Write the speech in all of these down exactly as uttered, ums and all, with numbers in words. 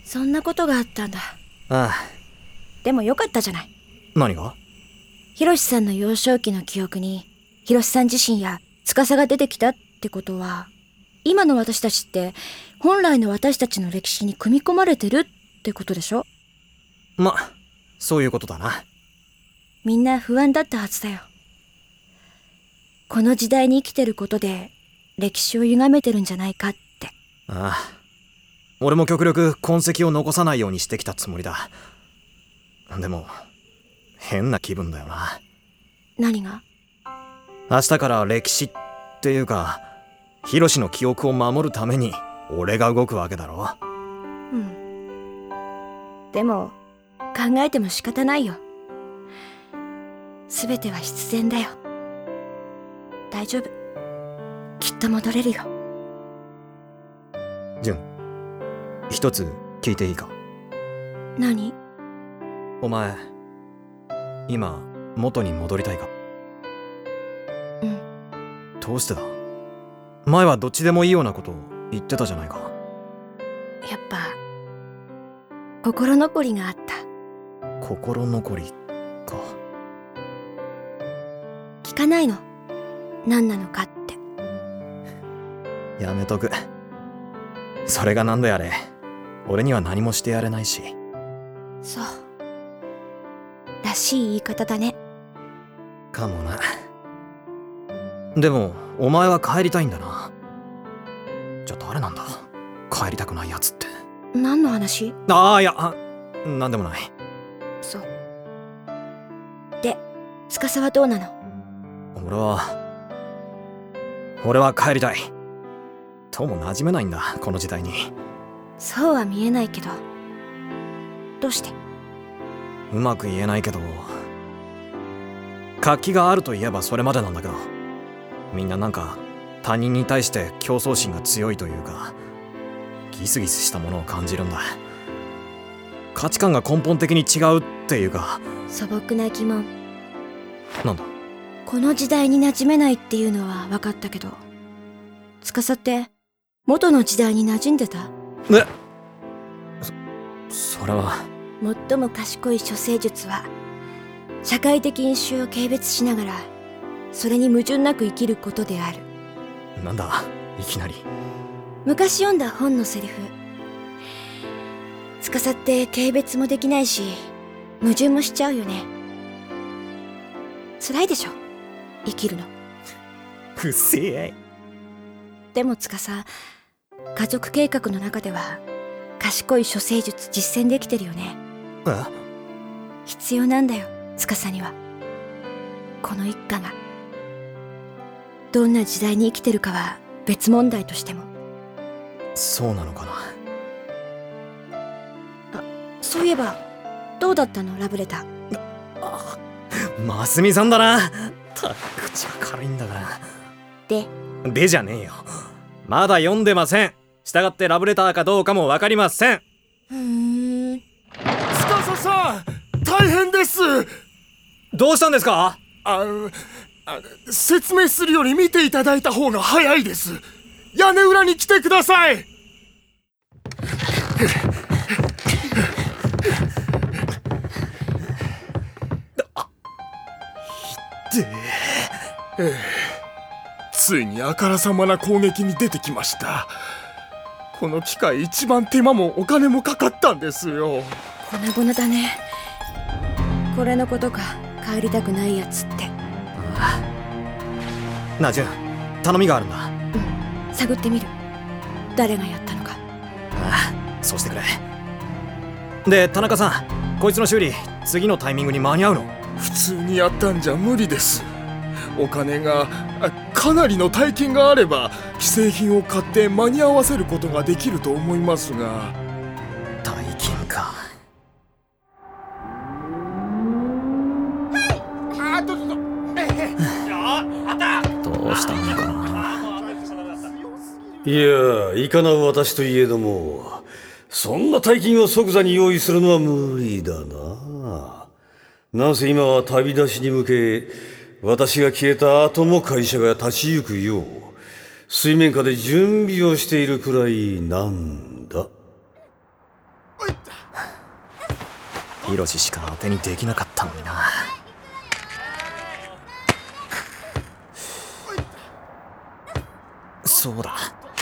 そんなことがあったんだ。 ああ。 でもよかったじゃない。 何が？ ヒロシさんの幼少期の記憶にヒロシさん自身や司が出てきたってことは、今の私たちって本来の私たちの歴史に組み込まれてるってことでしょ？ ま、そういうことだな。 みんな不安だったはずだよ。この時代に生きてることで歴史を歪めてるんじゃないかって。 ああ。俺も極力痕跡を残さないようにしてきたつもりだ。でも変な気分だよな。 何が？ 明日から歴史っていうかヒロシの記憶を守るために俺が動くわけだろ。 うん。でも考えても仕方ないよ。すべては必然だよ。大丈夫。きっと戻れるよ。 ジュン、一つ聞いていいか？ 何？ お前今元に戻りたいか？ うん。 どうしてだ？前はどっちでもいいようなことを言ってたじゃないか。 やっぱ心残りがあった。 心残りか。 聞かないの？何なのかって。 やめとく。それが何であれ俺には何もしてやれないし。 そう。らしい言い方だね。 かもな。でもお前は帰りたいんだな。じゃあ誰なんだ帰りたくないやつって。 何の話？ ああ、いやなんでもない。 そうで、司はどうなの？ 俺は俺は帰りたい。どうも馴染めないんだこの時代に。 そうは見えないけど。どうして？ うまく言えないけど活気があるといえばそれまでなんだけど、みんななんか他人に対して競争心が強いというかギスギスしたものを感じるんだ。価値観が根本的に違うっていうか。 素朴な疑問。 なんだ？ この時代に馴染めないっていうのは分かったけど、司って元の時代に馴染んでた？ え？そ、それは。 最も賢い処世術は社会的因習を軽蔑しながらそれに矛盾なく生きることである。 なんだいきなり。 昔読んだ本のセリフ。司って軽蔑もできないし矛盾もしちゃうよね。辛いでしょ生きるの。 うっせえ。 でも司、家族計画の中では賢い処世術実践できてるよね。 え？ 必要なんだよ司には。この一家がどんな時代に生きてるかは別問題としても。 そうなのかな。 あ、そういえばどうだったのラブレター。 あ、ますみさんだな。た口が軽いんだから。 ででじゃねえよ。まだ読んでません。したがってラブレターかどうかも分かりません。 ふーん。 司さん大変です。 どうしたんですか？ ああ説明するより見ていただいた方が早いです。屋根裏に来てください。 で、 ええ、ついにあからさまな攻撃に出てきました。この機械一番手間もお金もかかったんですよ。 粉々だね。これのことか帰りたくないやつって。 ああ。なあジュン、頼みがあるんだ。 うん、探ってみる。誰がやったのか。 ああ、そうしてくれ。で田中さん、こいつの修理次のタイミングに間に合うの？ 普通にやったんじゃ無理です。お金がかなりの大金があれば既製品を買って間に合わせることができると思いますが。 大金か。 あどうぞ。 どうしたのかな。 いや、いかなう私といえどもそんな大金を即座に用意するのは無理だな。なんせ今は旅立ちに向け私が消えた後も会社が立ち行くよう水面下で準備をしているくらいなんだ。 ヒロシしか当てにできなかったのにな。そうだ。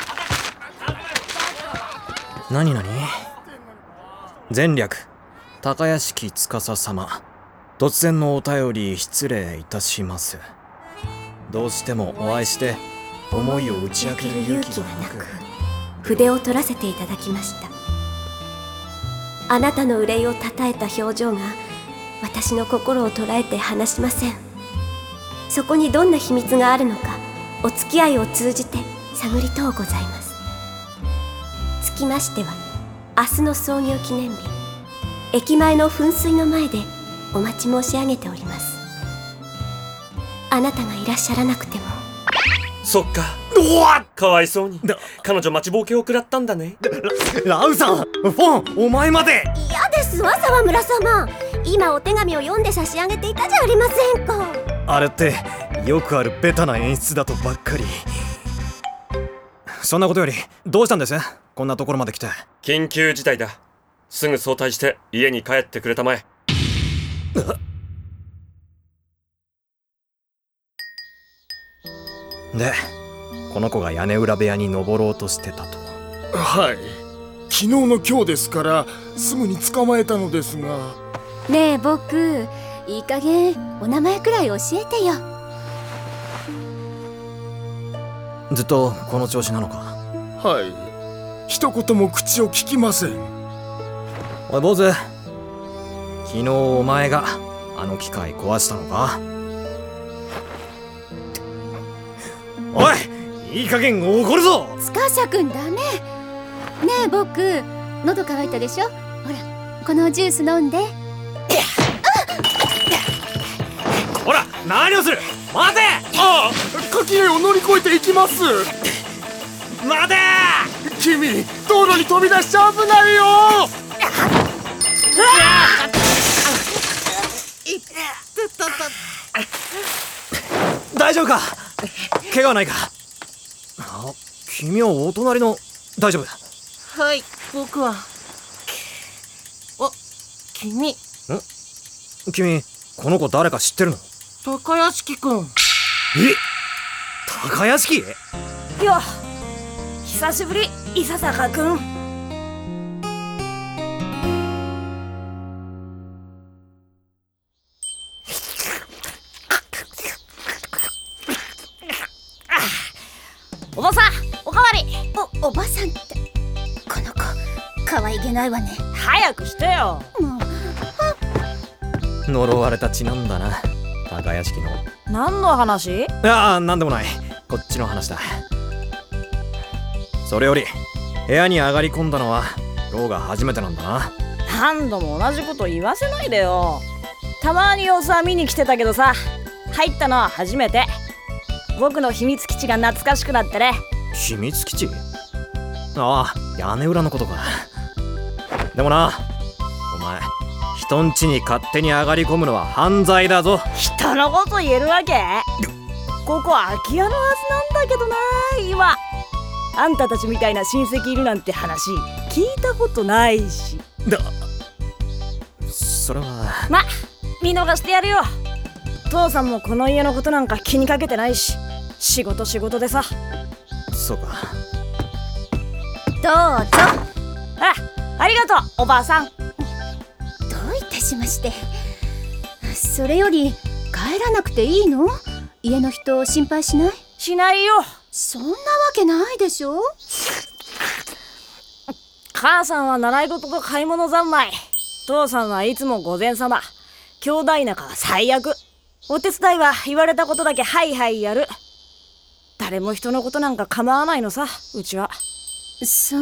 何何？前略高屋敷司様、突然のお便り失礼いたします。どうしてもお会いして思いを打ち明ける勇気がなく、 筆を取らせていただきました。あなたの憂いをたたえた表情が私の心を捉えて離しません。そこにどんな秘密があるのか、お付き合いを通じて探りとうございます。つきましては、明日の創業記念日、駅前の噴水の前でお待ち申し上げております。あなたがいらっしゃらなくても。 そっか。かわいそうに彼女待ちぼうけを食らったんだね。 ラ, ラウさん、フォン、お前まで。 嫌ですわ、沢村様。今お手紙を読んで差し上げていたじゃありませんか。 あれってよくあるベタな演出だとばっかり。そんなことよりどうしたんです？こんなところまで来て。 緊急事態だ。すぐ早退して家に帰ってくれたまえ。 で、この子が屋根裏部屋に登ろうとしてたと。 はい、昨日の今日ですからすぐに捕まえたのですが。 ねえ僕、いい加減お名前くらい教えてよ。 ずっとこの調子なのか？ はい、一言も口を聞きません。 おい坊主、昨日お前があの機械壊したのか？おい、いい加減怒るぞ。 司くんダメ。ねえ僕、喉乾いたでしょ。ほら、このジュース飲んで。 ほら、何をする。待て。 ああ、垣根を乗り越えていきます。 待て。 君、道路に飛び出しちゃ危ないよ。 大丈夫か？怪我はないか？あ、君はお隣の。大丈夫？ はい、僕は。あ、君。ん？ 君、この子誰か知ってるの？ 高屋敷くん。 え？高屋敷？ よ、久しぶり、伊佐坂くん。おばさん、おかわり。 お、おばさんって、この子、可愛げないわね。 早くしてよ。 もう、 呪われた血なんだな、高屋敷の。 何の話？ いや、なんでもない。こっちの話だ。それより部屋に上がり込んだのは今日が初めてなんだな。 何度も同じこと言わせないでよ。たまに様子は見に来てたけどさ、入ったのは初めて。僕の秘密基地が懐かしくなってね。 秘密基地？ああ、屋根裏のことか。でもな、お前、人ん家に勝手に上がり込むのは犯罪だぞ。 人のこと言えるわけ？ここ空き家のはずなんだけどな。今あんたたちみたいな親戚いるなんて話聞いたことないし。 だ、それは。 ま、見逃してやるよ。父さんもこの家のことなんか気にかけてないし、仕事仕事でさ。 そうか。 どうぞ。 あ、ありがとう、おばあさん。 どういたしまして。それより帰らなくていいの？家の人心配しない？ しないよ。 そんなわけないでしょ。 母さんは習い事と買い物三昧。父さんはいつも御前様。兄弟仲は最悪。お手伝いは言われたことだけはいはいやる。誰も人のことなんか構わないのさ、うちは。 そう、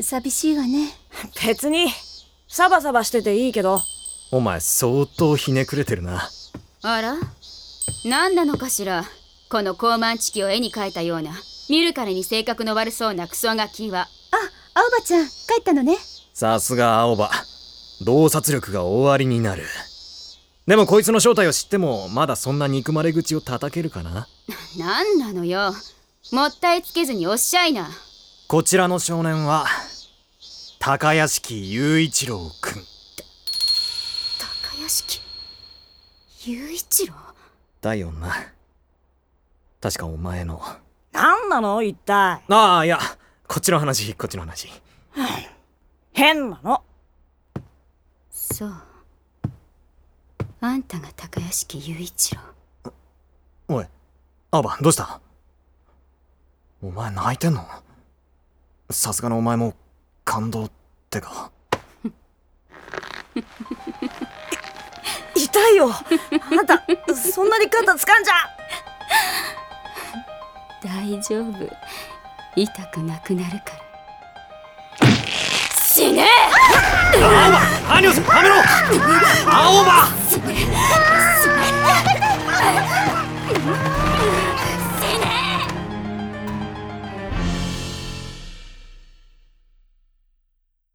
寂しいわね。 別にサバサバしてていいけど。 お前相当ひねくれてるな。 あら、何なのかしら、この高慢チキを絵に描いたような見るからに性格の悪そうなクソガキは。 あ、青葉ちゃん帰ったのね。 さすが青葉、洞察力が終わりになる。でもこいつの正体を知ってもまだそんな憎まれ口を叩けるかな。 何なのよ、もったいつけずにおっしゃいな。 こちらの少年は高屋敷雄一郎くん。 高屋敷雄一郎だよな。確かお前の。 何なの一体。 ああ、いや、こっちの話、こっちの話。 変なの。 そう。あんたが高屋敷雄一郎。 おい、アバ、どうした？お前泣いてんの？さすがのお前も感動ってか。 痛いよ。あんたそんなに肩掴んじゃ。 大丈夫、痛くなくなるから。死ね！ 青葉、何をする？やめろ！青葉！